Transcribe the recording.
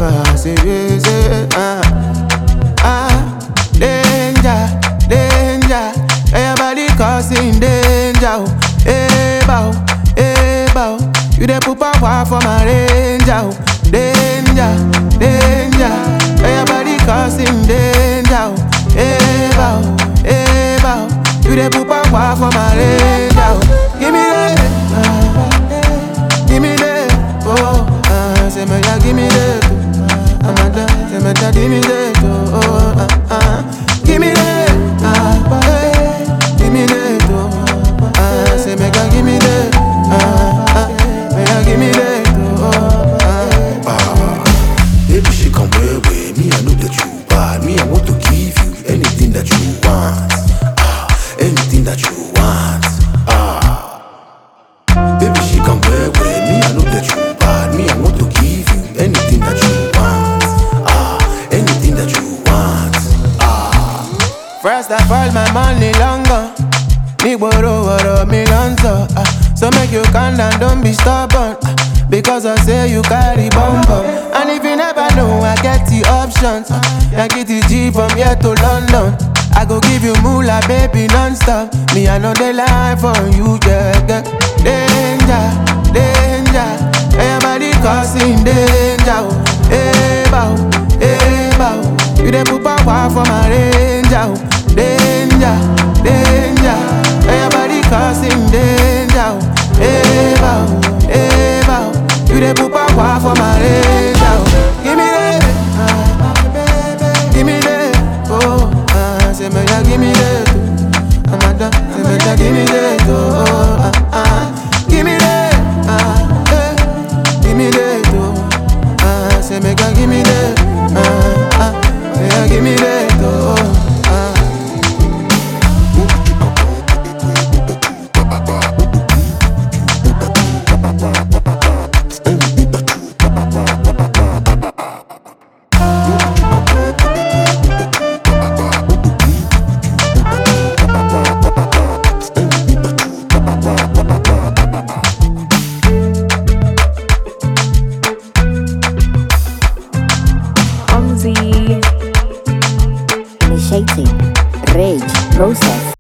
lover, say, danger, danger, everybody causing danger, bow, bow, you dey put power for my ranger, danger, danger, everybody causing danger, bow, bow, you dey put power for my ranger, give me that, give me that, oh, say me ya give me that, Amanda, say me ya give me that, oh, give me that, give me that, oh, say me ya give me that, me ya give me that, oh, baby she come way, me I know that you bad, me I want to give you anything that you want, anything that you want, baby she come way, me I know that you bad, me I want to give you anything that you want, anything that you want, First of all, my money longer. Me borrow me lanza. So make you calm down, don't be stubborn. Because I say you carry bumper. And if you never know, I get the options. I get the G from here to London. I go give you moolah, baby, non-stop. Me, I know the lie for you, yeah. Danger, danger. Everybody causing danger. Bow, bow. You dey put power for my ranger. Danger, danger. Everybody causing danger. Bow, bow. You dey put power for my ranger. Give me that, give me that, oh. Say me ya give me that, Amanda. Say me ya give me that.